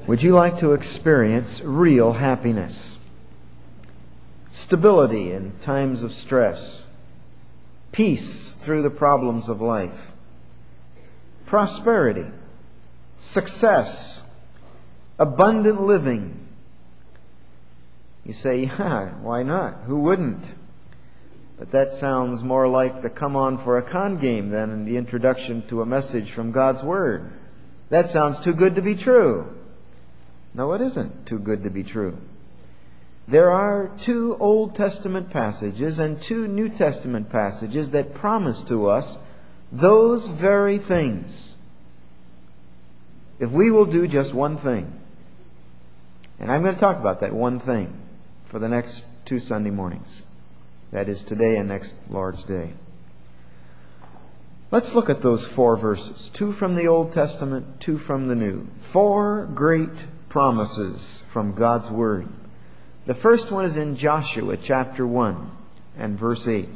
Would you like to experience real happiness? Stability in times of stress. Peace through the problems of life. Prosperity. Success. Abundant living. You say, yeah, why not? Who wouldn't? But that sounds more like the come on for a con game than the introduction to a message from God's Word. That sounds too good to be true. No, it isn't too good to be true. There are 2 Old Testament passages and 2 New Testament passages that promise to us those very things. If we will do just one thing. And I'm going to talk about that one thing for the next 2 Sunday mornings. That is today and next Lord's Day. Let's look at those 4 verses. 2 from the Old Testament, 2 from the New. 4 great promises from God's Word. The first one is in Joshua chapter 1 and verse 8.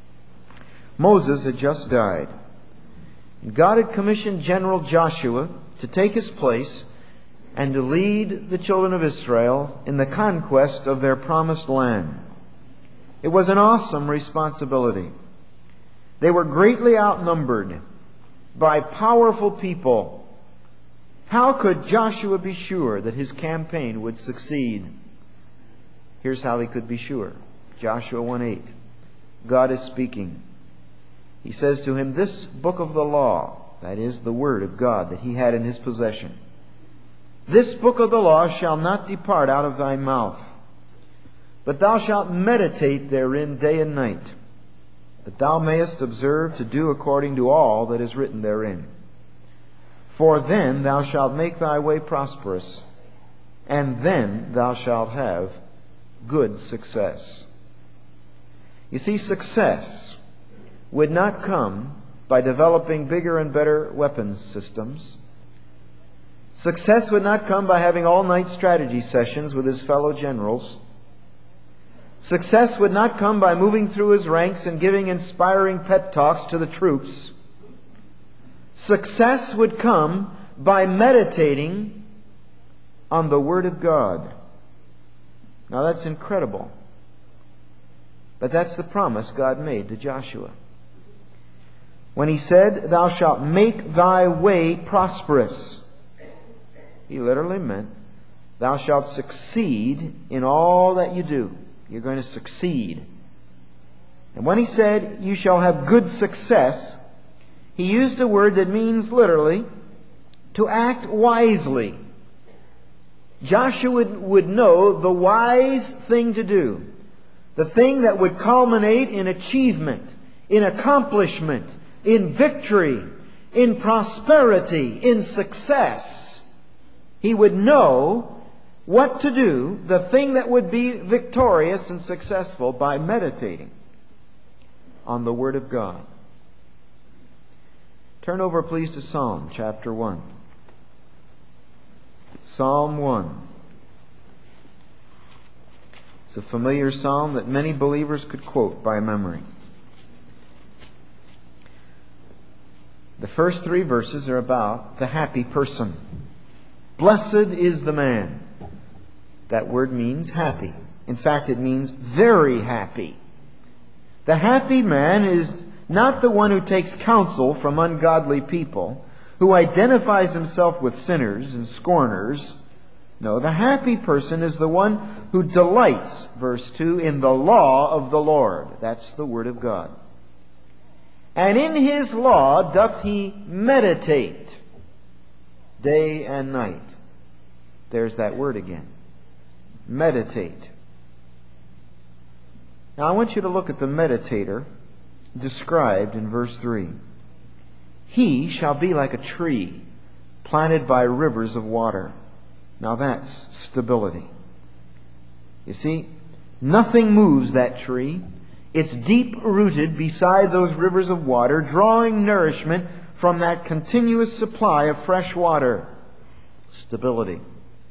Moses had just died. God had commissioned General Joshua to take his place and to lead the children of Israel in the conquest of their promised land. It was an awesome responsibility. They were greatly outnumbered by powerful people. How could Joshua be sure that his campaign would succeed? Here's how he could be sure. Joshua 1:8. God is speaking. He says to him, this book of the law, that is the Word of God that he had in his possession, this book of the law shall not depart out of thy mouth, but thou shalt meditate therein day and night, that thou mayest observe to do according to all that is written therein. For then thou shalt make thy way prosperous, and then thou shalt have good success. You see, success would not come by developing bigger and better weapons systems. Success would not come by having all-night strategy sessions with his fellow generals. Success would not come by moving through his ranks and giving inspiring pep talks to the troops. Success would come by meditating on the Word of God. Now that's incredible. But that's the promise God made to Joshua. When he said, thou shalt make thy way prosperous, he literally meant, thou shalt succeed in all that you do. You're going to succeed. And when he said, you shall have good success, he used a word that means literally to act wisely. Joshua would know the wise thing to do. The thing that would culminate in achievement, in accomplishment, in victory, in prosperity, in success. He would know what to do, the thing that would be victorious and successful, by meditating on the Word of God. Turn over, please, to Psalm chapter 1. Psalm 1. It's a familiar psalm that many believers could quote by memory. The first 3 verses are about the happy person. Blessed is the man. That word means happy. In fact, it means very happy. The happy man is not the one who takes counsel from ungodly people, who identifies himself with sinners and scorners. No, the happy person is the one who delights, verse 2, in the law of the Lord. That's the Word of God. And in His law doth he meditate day and night. There's that word again. Meditate. Now I want you to look at the meditator described in verse 3. He shall be like a tree planted by rivers of water. Now that's stability. You see, nothing moves that tree. It's deep-rooted beside those rivers of water, drawing nourishment from that continuous supply of fresh water. Stability.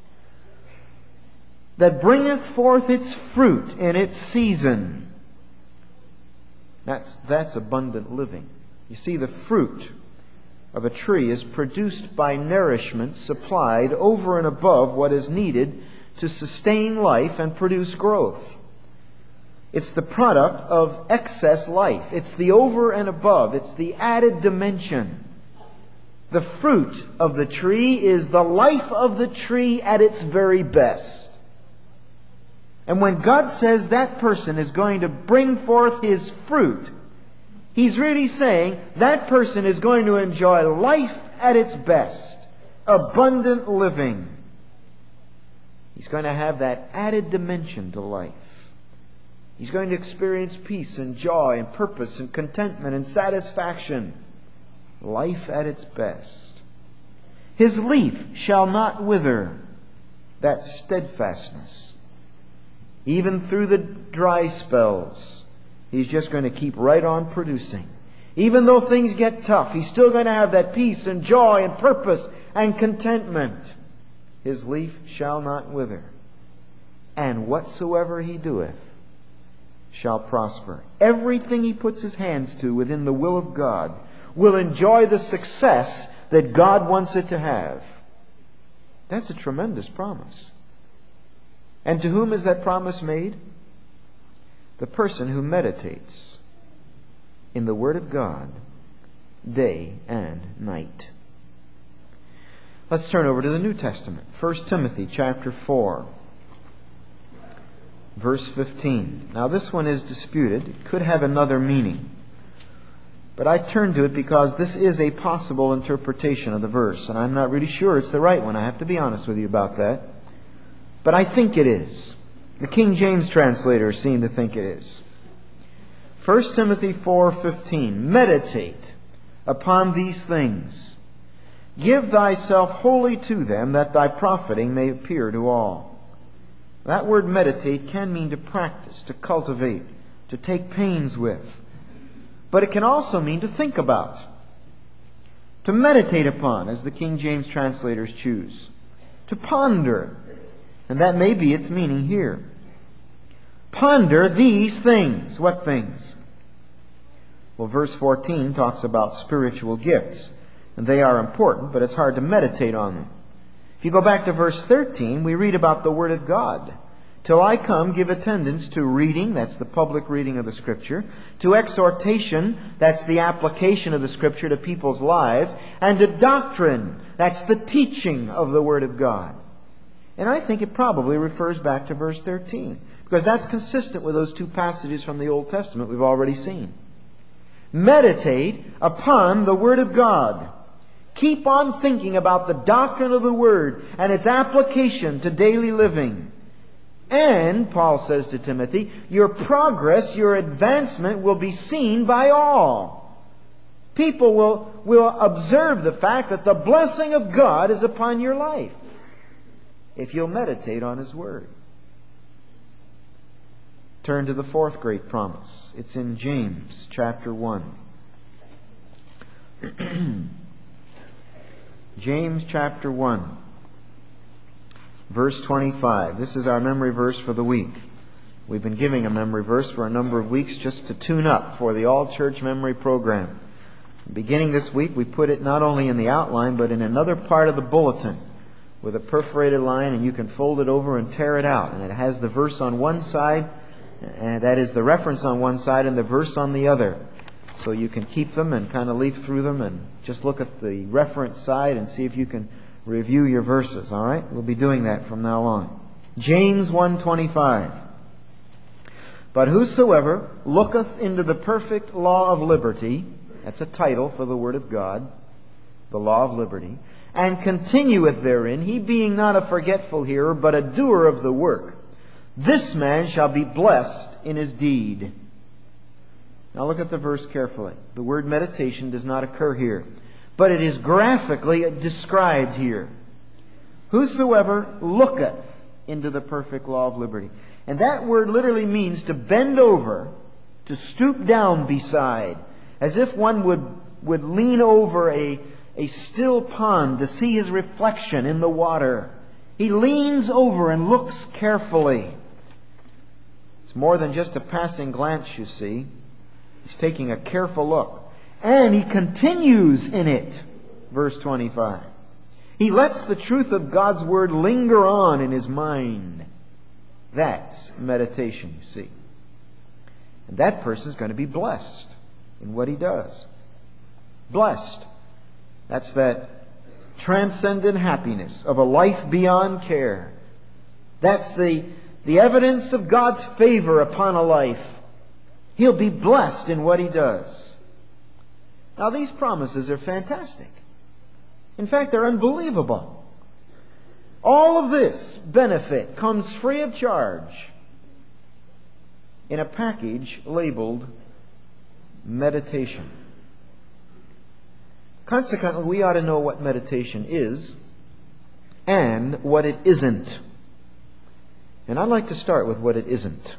That bringeth forth its fruit in its season. That's abundant living. You see, the fruit of a tree is produced by nourishment supplied over and above what is needed to sustain life and produce growth. It's the product of excess life. It's the over and above. It's the added dimension. The fruit of the tree is the life of the tree at its very best. And when God says that person is going to bring forth his fruit, He's really saying that person is going to enjoy life at its best, abundant living. He's going to have that added dimension to life. He's going to experience peace and joy and purpose and contentment and satisfaction. Life at its best. His leaf shall not wither. That steadfastness. Even through the dry spells, he's just going to keep right on producing. Even though things get tough, he's still going to have that peace and joy and purpose and contentment. His leaf shall not wither. And whatsoever he doeth shall prosper. Everything he puts his hands to within the will of God will enjoy the success that God wants it to have. That's a tremendous promise. And to whom is that promise made? The person who meditates in the Word of God day and night. Let's turn over to the New Testament. 1 Timothy chapter 4, verse 15. Now this one is disputed. It could have another meaning. But I turn to it because this is a possible interpretation of the verse, and I'm not really sure it's the right one. I have to be honest with you about that. But I think it is. The King James translators seem to think it is. 1 Timothy 4:15. Meditate upon these things. Give thyself wholly to them, that thy profiting may appear to all. That word meditate can mean to practice, to cultivate, to take pains with. But it can also mean to think about, to meditate upon, as the King James translators choose, to ponder. And that may be its meaning here. Ponder these things. What things? Well, verse 14 talks about spiritual gifts. And they are important, but it's hard to meditate on them. If you go back to verse 13, we read about the Word of God. Till I come, give attendance to reading, that's the public reading of the Scripture, to exhortation, that's the application of the Scripture to people's lives, and to doctrine, that's the teaching of the Word of God. And I think it probably refers back to verse 13, because that's consistent with those two passages from the Old Testament we've already seen. Meditate upon the Word of God. Keep on thinking about the doctrine of the Word and its application to daily living. And, Paul says to Timothy, your progress, your advancement will be seen by all. People will observe the fact that the blessing of God is upon your life if you'll meditate on His Word. Turn to the fourth great promise. It's in James chapter 1. James chapter 1. Verse 25. This is our memory verse for the week. We've been giving a memory verse for a number of weeks just to tune up for the all-church memory program. Beginning this week, we put it not only in the outline, but in another part of the bulletin with a perforated line, and you can fold it over and tear it out. And it has the verse on one side, and that is the reference on one side, and the verse on the other. So you can keep them and kind of leaf through them and just look at the reference side and see if you can review your verses, all right? We'll be doing that from now on. James 1:25. But whosoever looketh into the perfect law of liberty, that's a title for the Word of God, the law of liberty, and continueth therein, he being not a forgetful hearer, but a doer of the work, this man shall be blessed in his deed. Now look at the verse carefully. The word meditation does not occur here, but it is graphically described here. Whosoever looketh into the perfect law of liberty. And that word literally means to bend over, to stoop down beside, as if one would lean over a still pond to see his reflection in the water. He leans over and looks carefully. It's more than just a passing glance, you see. He's taking a careful look. And he continues in it. verse 25. He lets the truth of God's Word linger on in his mind. That's meditation, you see. And that person is going to be blessed in what he does. Blessed. That's that transcendent happiness of a life beyond care. That's the evidence of God's favor upon a life. He'll be blessed in what he does. Now, these promises are fantastic. In fact, they're unbelievable. All of this benefit comes free of charge in a package labeled meditation. Consequently, we ought to know what meditation is and what it isn't. And I'd like to start with what it isn't.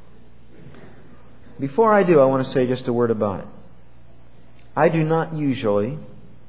Before I do, I want to say just a word about it. I do not usually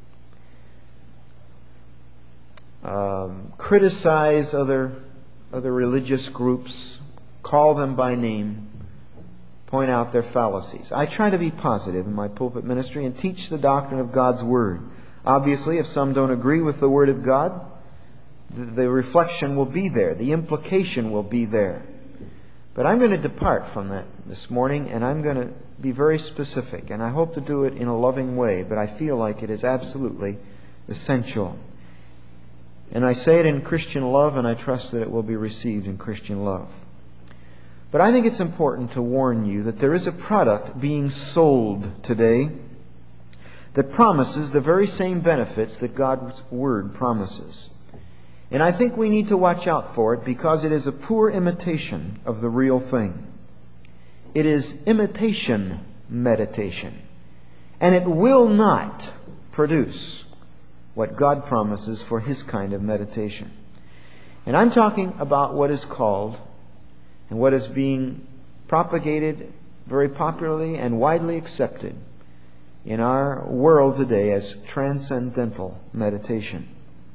criticize other religious groups, call them by name, point out their fallacies. I try to be positive in my pulpit ministry and teach the doctrine of God's Word. Obviously, if some don't agree with the Word of God, the reflection will be there. The implication will be there. But I'm going to depart from that this morning, and I'm going to be very specific. And I hope to do it in a loving way, but I feel like it is absolutely essential. And I say it in Christian love, and I trust that it will be received in Christian love. But I think it's important to warn you that there is a product being sold today that promises the very same benefits that God's Word promises. And I think we need to watch out for it because it is a poor imitation of the real thing. It is imitation meditation. And it will not produce what God promises for His kind of meditation. And I'm talking about what is called and what is being propagated very popularly and widely accepted in our world today as transcendental meditation.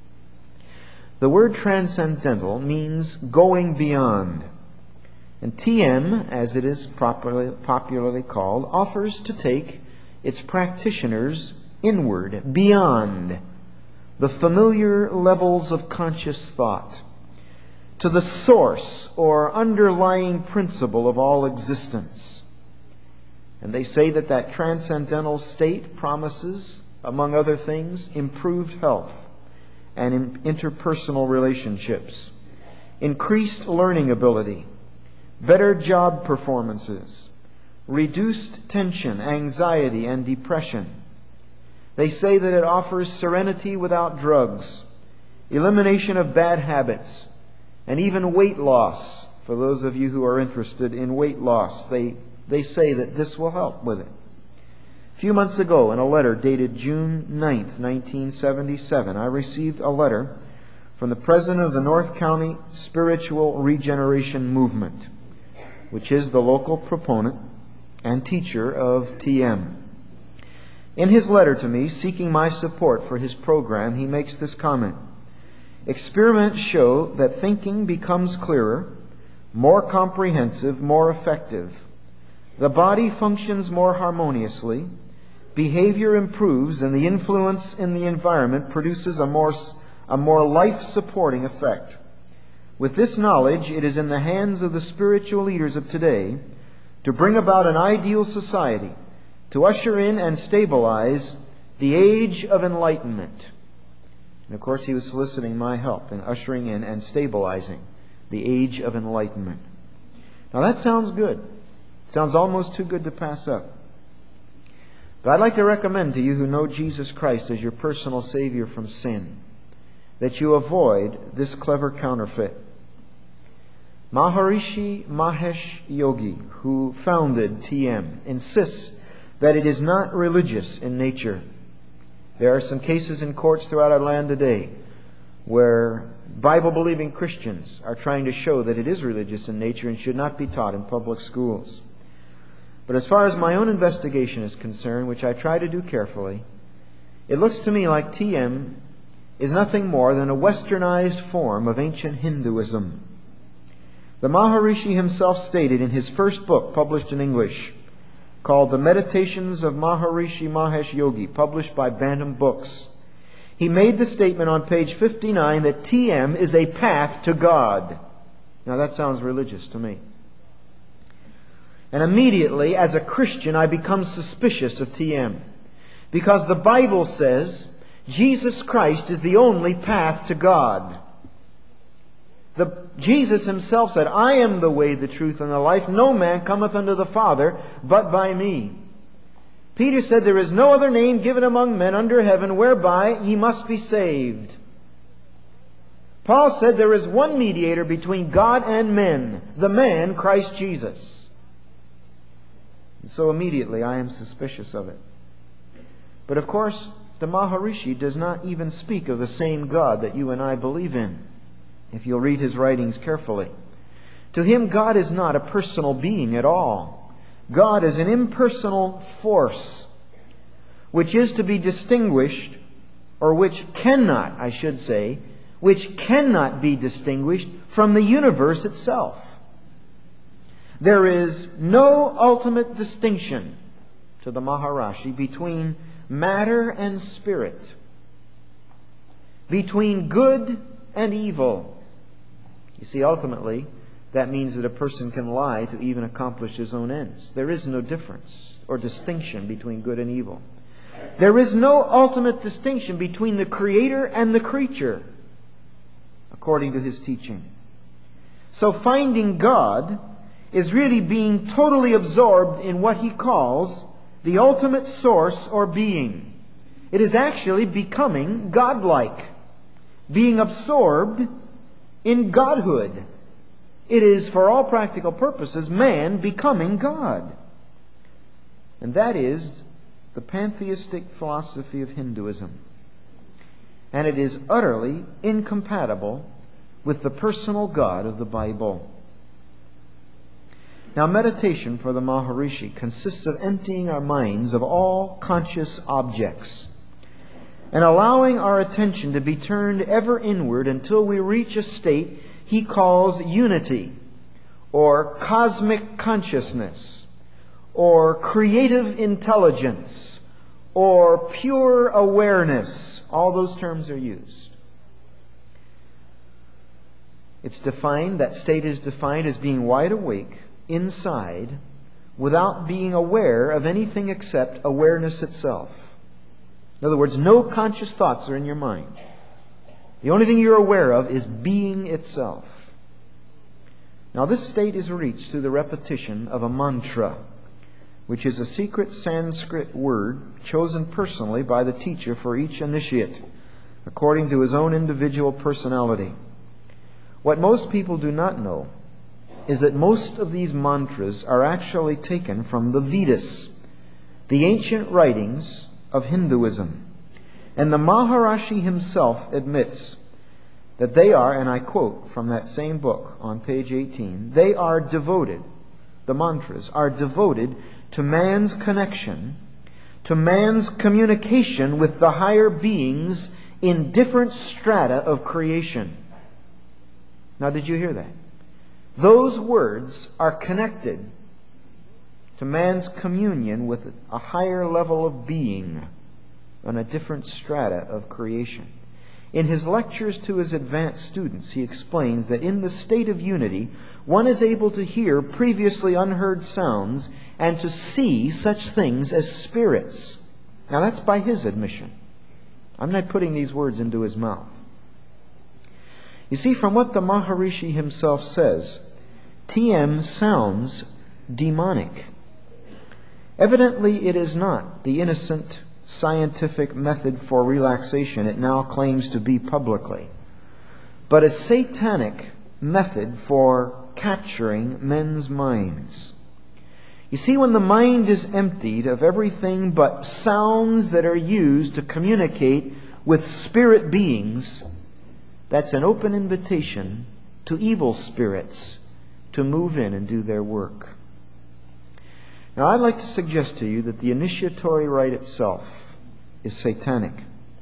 The word transcendental means going beyond. And TM, as it is popularly called, offers to take its practitioners inward, beyond the familiar levels of conscious thought, to the source or underlying principle of all existence. And they say that that transcendental state promises, among other things, improved health and interpersonal relationships, increased learning ability, better job performances, reduced tension, anxiety, and depression. They say that it offers serenity without drugs, elimination of bad habits, and even weight loss. For those of you who are interested in weight loss, they say that this will help with it. A few months ago, in a letter dated June 9th, 1977, I received a letter from the president of the North County Spiritual Regeneration Movement, which is the local proponent and teacher of TM. In his letter to me, seeking my support for his program, he makes this comment: experiments show that thinking becomes clearer, more comprehensive, more effective. The body functions more harmoniously, behavior improves, and the influence in the environment produces a more life-supporting effect. With this knowledge, it is in the hands of the spiritual leaders of today to bring about an ideal society, to usher in and stabilize the age of enlightenment. And of course, he was soliciting my help in ushering in and stabilizing the age of enlightenment. Now that sounds good. It sounds almost too good to pass up. But I'd like to recommend to you who know Jesus Christ as your personal Savior from sin that you avoid this clever counterfeit. Maharishi Mahesh Yogi, who founded TM, insists that it is not religious in nature. There are some cases in courts throughout our land today where Bible-believing Christians are trying to show that it is religious in nature and should not be taught in public schools. But as far as my own investigation is concerned, which I try to do carefully, it looks to me like TM is nothing more than a westernized form of ancient Hinduism. The Maharishi himself stated in his first book, published in English, called The Meditations of Maharishi Mahesh Yogi, published by Bantam Books. he made the statement on page 59 that TM is a path to God. Now that sounds religious to me. And immediately, as a Christian, I become suspicious of TM. Because the Bible says Jesus Christ is the only path to God. Jesus Himself said, I am the way, the truth, and the life. No man cometh unto the Father but by me. Peter said, there is no other name given among men under heaven whereby ye must be saved. Paul said, there is one mediator between God and men, the man, Christ Jesus. And so immediately I am suspicious of it. But of course, the Maharishi does not even speak of the same God that you and I believe in, if you'll read his writings carefully. To him, God is not a personal being at all. God is an impersonal force, which is to be distinguished, or which cannot, I should say, which cannot be distinguished from the universe itself. There is no ultimate distinction to the Maharishi between matter and spirit, between good and evil. You see, ultimately, that means that a person can lie to even accomplish his own ends. There is no difference or distinction between good and evil. There is no ultimate distinction between the Creator and the creature, according to his teaching. So finding God is really being totally absorbed in what he calls the ultimate source or being. It is actually becoming godlike, being absorbed in godhood. It is, for all practical purposes, man becoming God. And that is the pantheistic philosophy of Hinduism. And it is utterly incompatible with the personal God of the Bible. Now, meditation for the Maharishi consists of emptying our minds of all conscious objects and allowing our attention to be turned ever inward until we reach a state he calls unity, or cosmic consciousness, or creative intelligence, or pure awareness. All those terms are used. It's defined, that state is defined as being wide awake inside without being aware of anything except awareness itself. In other words, no conscious thoughts are in your mind. The only thing you're aware of is being itself. Now, this state is reached through the repetition of a mantra, which is a secret Sanskrit word chosen personally by the teacher for each initiate, according to his own individual personality. What most people do not know is that most of these mantras are actually taken from the Vedas, the ancient writings of Hinduism. And the Maharishi himself admits that they are, and I quote from that same book on page 18, they are devoted, the mantras are devoted to man's connection, to man's communication with the higher beings in different strata of creation. Now, did you hear that? Those words are connected to man's communion with a higher level of being on a different strata of creation. In his lectures to his advanced students, he explains that in the state of unity, one is able to hear previously unheard sounds and to see such things as spirits. Now, that's by his admission. I'm not putting these words into his mouth. You see, from what the Maharishi himself says, TM sounds demonic. Evidently, it is not the innocent scientific method for relaxation it now claims to be publicly, but a satanic method for capturing men's minds. You see, when the mind is emptied of everything but sounds that are used to communicate with spirit beings, that's an open invitation to evil spirits to move in and do their work. Now, I'd like to suggest to you that the initiatory rite itself is satanic.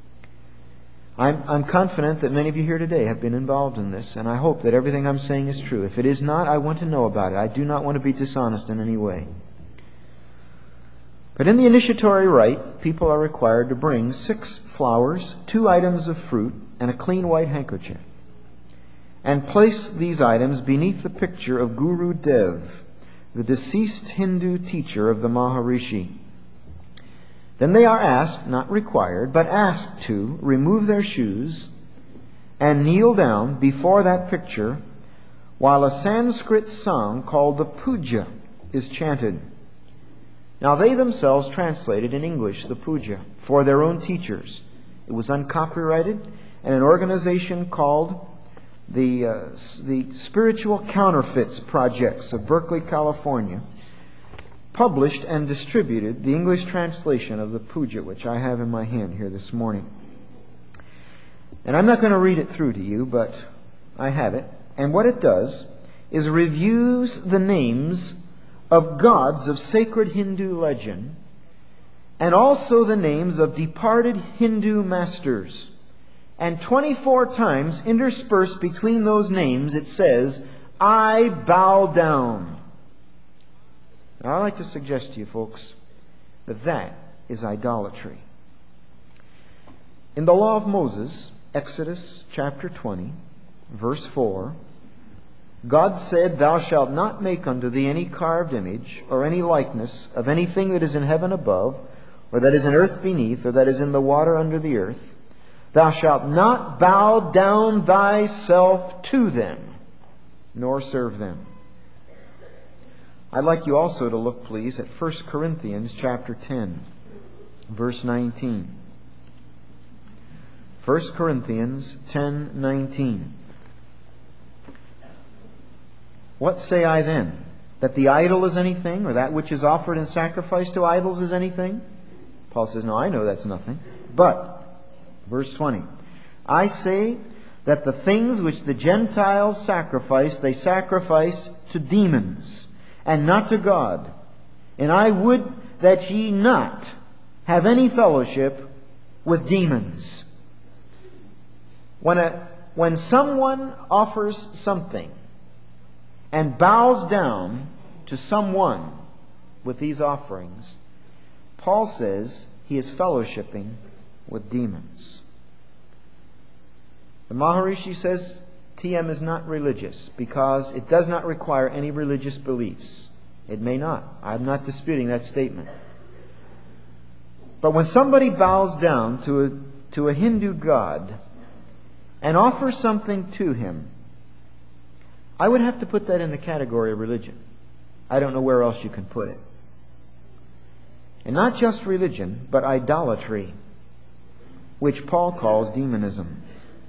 I'm confident that many of you here today have been involved in this, and I hope that everything I'm saying is true. If it is not, I want to know about it. I do not want to be dishonest in any way. But in the initiatory rite, people are required to bring 6 flowers, 2 items of fruit, and a clean white handkerchief, and place these items beneath the picture of Guru Dev, the deceased Hindu teacher of the Maharishi. Then they are asked, not required, but asked to remove their shoes and kneel down before that picture while a Sanskrit song called the Puja is chanted. Now they themselves translated in English the Puja for their own teachers. It was uncopyrighted, and an organization called the Spiritual Counterfeits Projects of Berkeley, California, published and distributed the English translation of the Puja, which I have in my hand here this morning. And I'm not going to read it through to you, but I have it. And what it does is reviews the names of gods of sacred Hindu legend, and also the names of departed Hindu masters. And 24 times interspersed between those names it says, "I bow down." Now, I'd like to suggest to you folks that that is idolatry. In the law of Moses, Exodus chapter 20, verse 4, God said, "Thou shalt not make unto thee any carved image, or any likeness of anything that is in heaven above, or that is in earth beneath, or that is in the water under the earth. Thou shalt not bow down thyself to them, nor serve them." I'd like you also to look, please, at 1 Corinthians chapter 10, verse 19. 1 Corinthians 10:19. "What say I then? That the idol is anything, or that which is offered in sacrifice to idols is anything?" Paul says, "No, I know that's nothing. But," verse 20, "I say that the things which the Gentiles sacrifice, they sacrifice to demons, and not to God. And I would that ye not have any fellowship with demons." When someone offers something and bows down to someone with these offerings, Paul says he is fellowshipping with demons. The Maharishi says TM is not religious because it does not require any religious beliefs. It may not. I'm not disputing that statement. But when somebody bows down to a Hindu god and offers something to him, I would have to put that in the category of religion. I don't know where else you can put it. And not just religion, but idolatry, which Paul calls demonism.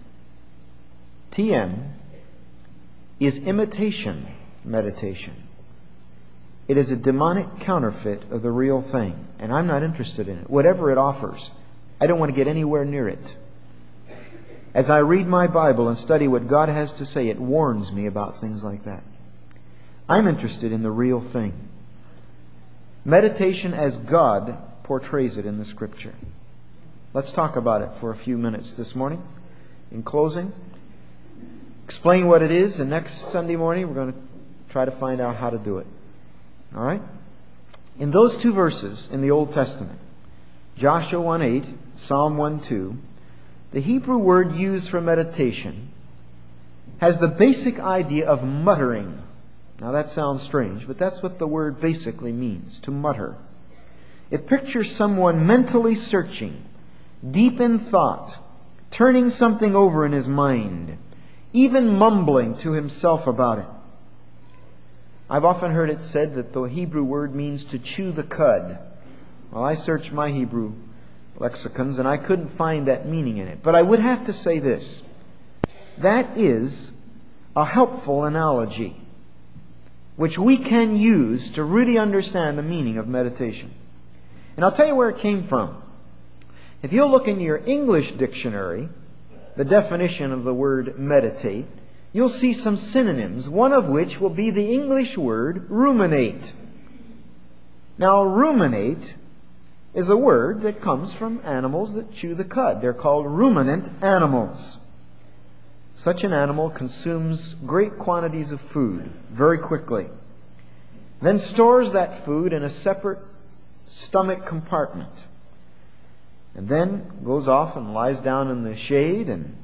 TM is imitation meditation. It is a demonic counterfeit of the real thing, and I'm not interested in it. Whatever it offers, I don't want to get anywhere near it. As I read my Bible and study what God has to say, it warns me about things like that. I'm interested in the real thing. Meditation as God portrays it in the Scripture. Let's talk about it for a few minutes this morning. In closing, explain what it is, and next Sunday morning we're going to try to find out how to do it. All right? In those 2 verses in the Old Testament, Joshua 1:8, Psalm 1:2, the Hebrew word used for meditation has the basic idea of muttering. Now that sounds strange, but that's what the word basically means, to mutter. It pictures someone mentally searching, deep in thought, turning something over in his mind, even mumbling to himself about it. I've often heard it said that the Hebrew word means to chew the cud. Well, I searched my Hebrew lexicons and I couldn't find that meaning in it. But I would have to say this. That is a helpful analogy which we can use to really understand the meaning of meditation. And I'll tell you where it came from. If you'll look in your English dictionary, the definition of the word meditate, you'll see some synonyms, one of which will be the English word ruminate. Now, ruminate is a word that comes from animals that chew the cud. They're called ruminant animals. Such an animal consumes great quantities of food very quickly, then stores that food in a separate stomach compartment. And then goes off and lies down in the shade, and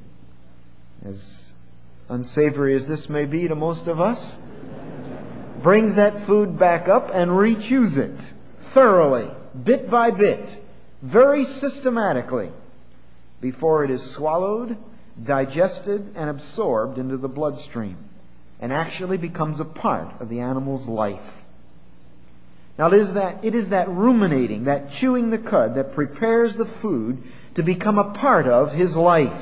as unsavory as this may be to most of us, brings that food back up and rechews it thoroughly, bit by bit, very systematically, before it is swallowed, digested, and absorbed into the bloodstream, and actually becomes a part of the animal's life. Now it is that ruminating, that chewing the cud, that prepares the food to become a part of his life.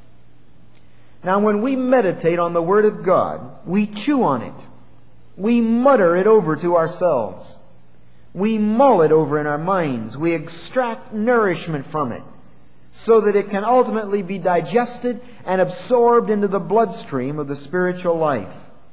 Now when we meditate on the Word of God, we chew on it. We mutter it over to ourselves. We mull it over in our minds. We extract nourishment from it so that it can ultimately be digested and absorbed into the bloodstream of the spiritual life.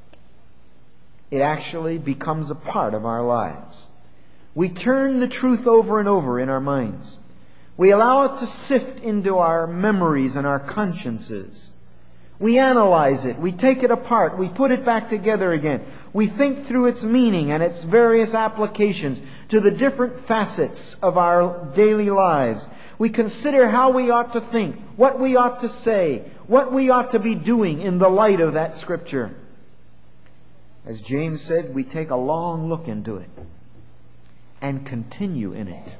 It actually becomes a part of our lives. We turn the truth over and over in our minds. We allow it to sift into our memories and our consciences. We analyze it. We take it apart. We put it back together again. We think through its meaning and its various applications to the different facets of our daily lives. We consider how we ought to think, what we ought to say, what we ought to be doing in the light of that Scripture. As James said, we take a long look into it and continue in it.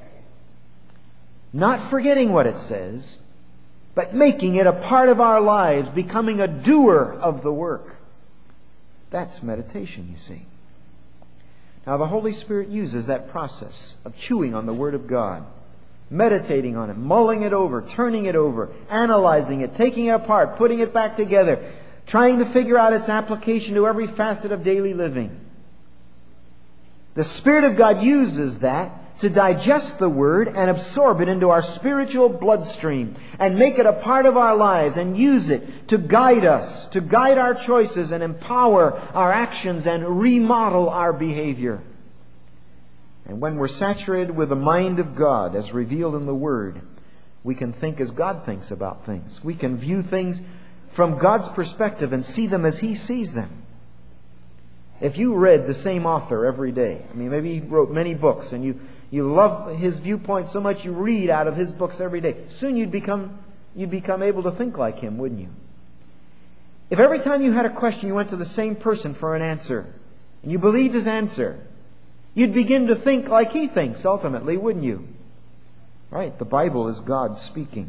Not forgetting what it says, but making it a part of our lives, becoming a doer of the work. That's meditation, you see. Now the Holy Spirit uses that process of chewing on the Word of God, meditating on it, mulling it over, turning it over, analyzing it, taking it apart, putting it back together, trying to figure out its application to every facet of daily living. The Spirit of God uses that to digest the Word and absorb it into our spiritual bloodstream and make it a part of our lives and use it to guide us, to guide our choices and empower our actions and remodel our behavior. And when we're saturated with the mind of God as revealed in the Word, we can think as God thinks about things. We can view things from God's perspective and see them as He sees them. If you read the same author every day, maybe he wrote many books and you love his viewpoint so much you read out of his books every day, soon you'd become able to think like him, wouldn't you? If every time you had a question you went to the same person for an answer, and you believed his answer, you'd begin to think like he thinks ultimately, wouldn't you? Right, the Bible is God speaking.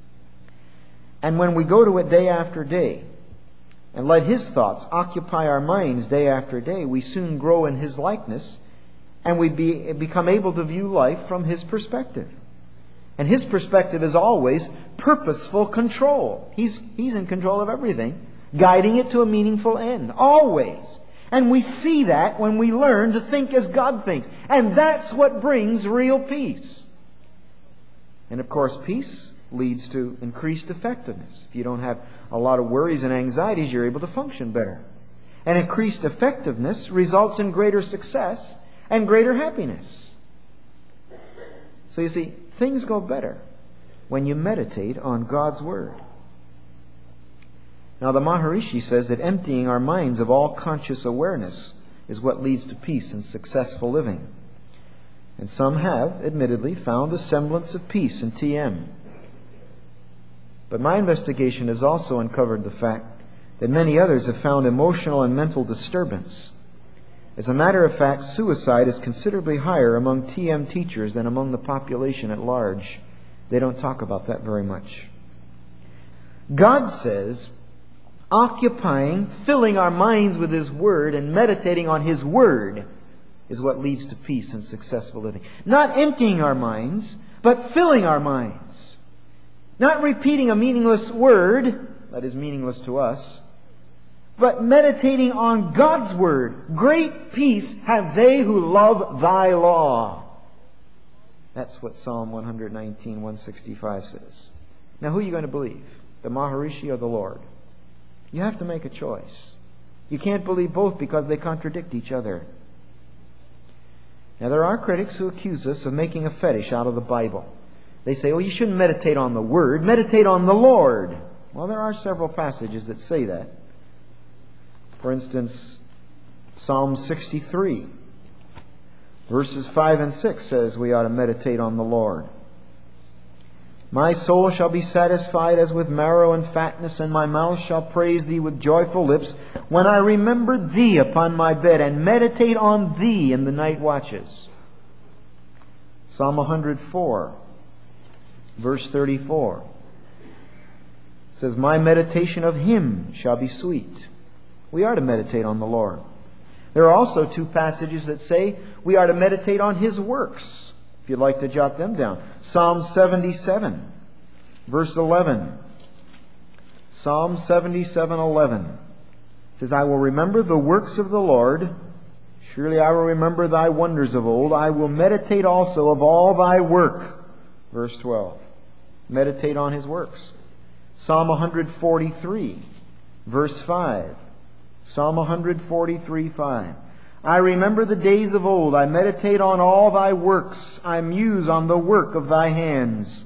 And when we go to it day after day, and let His thoughts occupy our minds day after day, we soon grow in His likeness, and we become able to view life from His perspective. And His perspective is always purposeful control. He's in control of everything, guiding it to a meaningful end, always. And we see that when we learn to think as God thinks. And that's what brings real peace. And of course, peace leads to increased effectiveness. If you don't have a lot of worries and anxieties, you're able to function better. And increased effectiveness results in greater success and greater happiness. So you see, things go better when you meditate on God's Word. Now the Maharishi says that emptying our minds of all conscious awareness is what leads to peace and successful living. And some have, admittedly, found a semblance of peace in TM. But my investigation has also uncovered the fact that many others have found emotional and mental disturbance. As a matter of fact, suicide is considerably higher among TM teachers than among the population at large. They don't talk about that very much. God says, occupying, filling our minds with His Word and meditating on His Word is what leads to peace and successful living. Not emptying our minds, but filling our minds. Not repeating a meaningless word, that is meaningless to us, but meditating on God's Word. Great peace have they who love Thy law. That's what Psalm 119, 165 says. Now who are you going to believe? The Maharishi or the Lord? You have to make a choice. You can't believe both because they contradict each other. Now there are critics who accuse us of making a fetish out of the Bible. They say, you shouldn't meditate on the Word, meditate on the Lord. Well, there are several passages that say that. For instance, Psalm 63. Verses 5 and 6 says we ought to meditate on the Lord. My soul shall be satisfied as with marrow and fatness, and my mouth shall praise Thee with joyful lips, when I remember Thee upon my bed, and meditate on Thee in the night watches. Psalm 104, verse 34, says, My meditation of Him shall be sweet. We are to meditate on the Lord. There are also two passages that say we are to meditate on His works. If you'd like to jot them down. Psalm 77, verse 11. Psalm 77:11 says, I will remember the works of the Lord. Surely I will remember Thy wonders of old. I will meditate also of all Thy work. Verse 12. Meditate on His works. Psalm 143, verse 5. Psalm 143:5. I remember the days of old. I meditate on all Thy works. I muse on the work of Thy hands.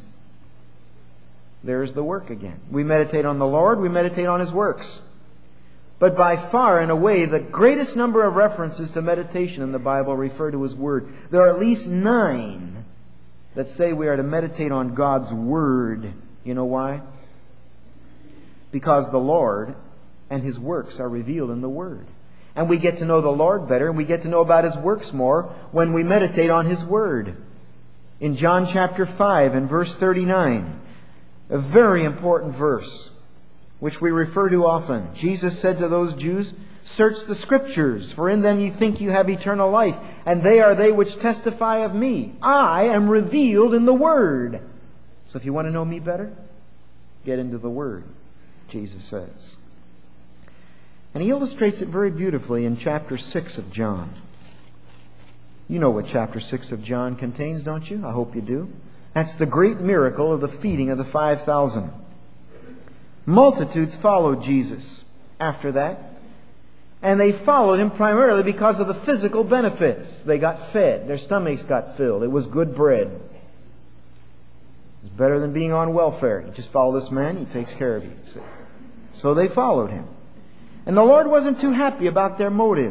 There's the work again. We meditate on the Lord. We meditate on His works. But by far and away, the greatest number of references to meditation in the Bible refer to His Word. There are at least 9 that say we are to meditate on God's Word. You know why? Because the Lord and His works are revealed in the Word. And we get to know the Lord better, and we get to know about His works more when we meditate on His Word. In John chapter 5 and verse 39, a very important verse, which we refer to often. Jesus said to those Jews, Search the Scriptures, for in them you think you have eternal life, and they are they which testify of me. I am revealed in the Word. So if you want to know me better, get into the Word, Jesus says. And He illustrates it very beautifully in chapter 6 of John. You know what chapter 6 of John contains, don't you? I hope you do. That's the great miracle of the feeding of the 5,000. Multitudes followed Jesus after that. And they followed Him primarily because of the physical benefits. They got fed. Their stomachs got filled. It was good bread. It's better than being on welfare. You just follow this man, He takes care of you. So they followed Him. And the Lord wasn't too happy about their motive.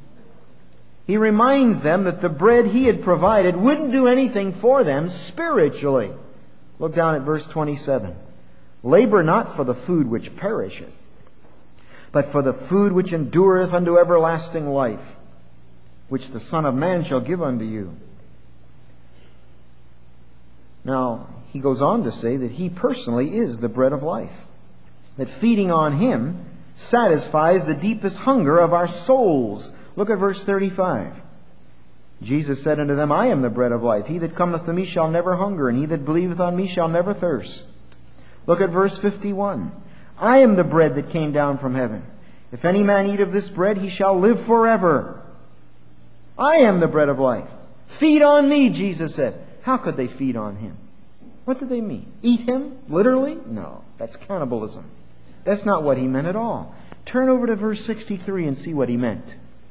He reminds them that the bread He had provided wouldn't do anything for them spiritually. Look down at verse 27. Labor not for the food which perisheth, but for the food which endureth unto everlasting life, which the Son of Man shall give unto you. Now, He goes on to say that He personally is the bread of life. That feeding on Him satisfies the deepest hunger of our souls. Look at verse 35. Jesus said unto them, I am the bread of life. He that cometh to me shall never hunger, and he that believeth on me shall never thirst. Look at verse 51. I am the bread that came down from heaven. If any man eat of this bread, he shall live forever. I am the bread of life. Feed on me, Jesus says. How could they feed on Him? What did they mean? Eat Him? Literally? No, that's cannibalism. That's not what He meant at all. Turn over to verse 63 and see what He meant.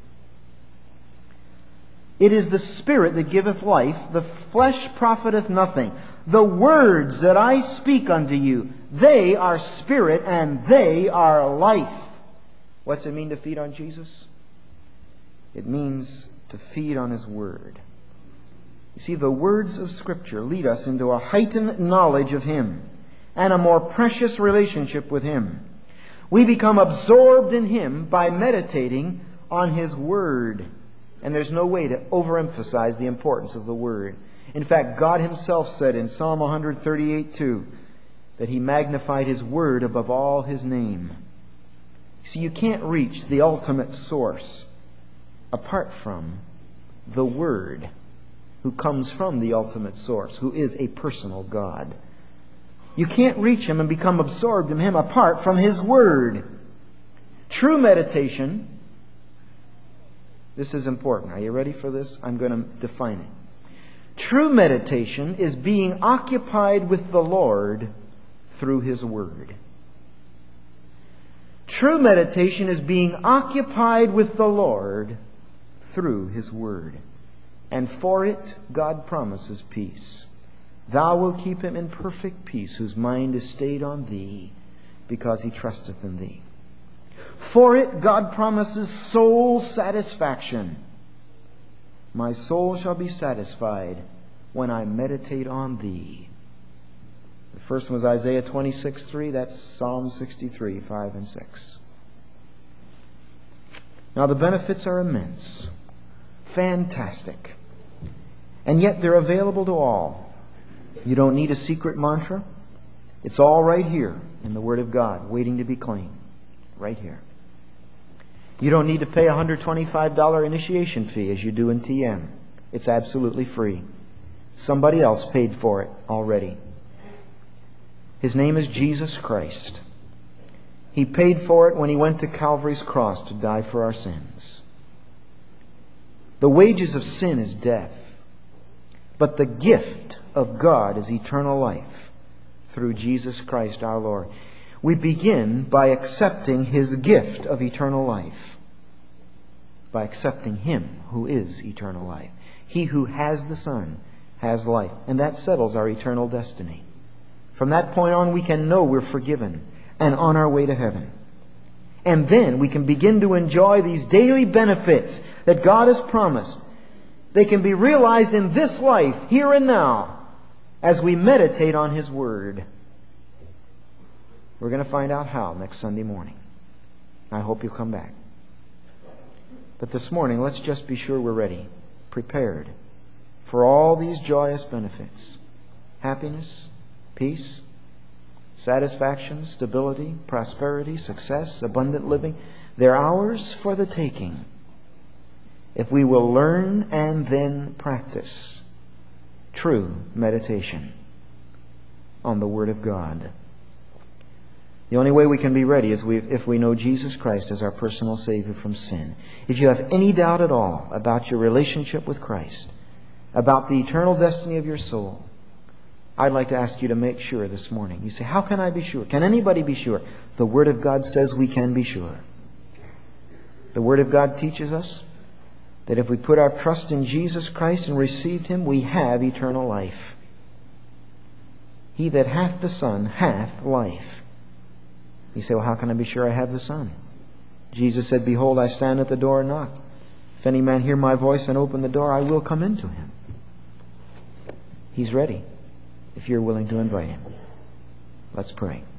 It is the Spirit that giveth life. The flesh profiteth nothing. The words that I speak unto you, they are spirit and they are life. What's it mean to feed on Jesus? It means to feed on His Word. You see, the words of Scripture lead us into a heightened knowledge of Him and a more precious relationship with Him. We become absorbed in Him by meditating on His Word. And there's no way to overemphasize the importance of the Word. In fact, God Himself said in Psalm 138:2 that He magnified His Word above all His name. See, you can't reach the ultimate source apart from the Word, who comes from the ultimate source, who is a personal God. You can't reach Him and become absorbed in Him apart from His Word. True meditation, this is important. Are you ready for this? I'm going to define it. True meditation is being occupied with the Lord through His Word. True meditation is being occupied with the Lord through His Word. And for it, God promises peace. Thou wilt keep him in perfect peace, whose mind is stayed on Thee, because he trusteth in Thee. For it, God promises soul satisfaction. My soul shall be satisfied when I meditate on Thee. The first one was Isaiah 26:3. That's Psalm 63, 5 and 6. Now the benefits are immense. Fantastic. And yet they're available to all. You don't need a secret mantra. It's all right here in the Word of God, waiting to be claimed. Right here. You don't need to pay a $125 initiation fee as you do in TM. It's absolutely free. Somebody else paid for it already. His name is Jesus Christ. He paid for it when He went to Calvary's cross to die for our sins. The wages of sin is death, but the gift of God is eternal life through Jesus Christ our Lord. We begin by accepting His gift of eternal life, by accepting Him who is eternal life. He who has the Son has life, and that settles our eternal destiny. From that point on, we can know we're forgiven and on our way to heaven. And then we can begin to enjoy these daily benefits that God has promised. They can be realized in this life, here and now, as we meditate on His Word. We're going to find out how next Sunday morning. I hope you'll come back. But this morning, let's just be sure we're ready, prepared for all these joyous benefits. Happiness, peace, satisfaction, stability, prosperity, success, abundant living. They're ours for the taking, if we will learn and then practice true meditation on the Word of God. The only way we can be ready is if we know Jesus Christ as our personal Savior from sin. If you have any doubt at all about your relationship with Christ, about the eternal destiny of your soul, I'd like to ask you to make sure this morning. You say, how can I be sure? Can anybody be sure? The Word of God says we can be sure. The Word of God teaches us that if we put our trust in Jesus Christ and received Him, we have eternal life. He that hath the Son hath life. You say, well, how can I be sure I have the Son? Jesus said, behold, I stand at the door and knock. If any man hear my voice and open the door, I will come into him. He's ready, if you're willing to invite Him. Let's pray.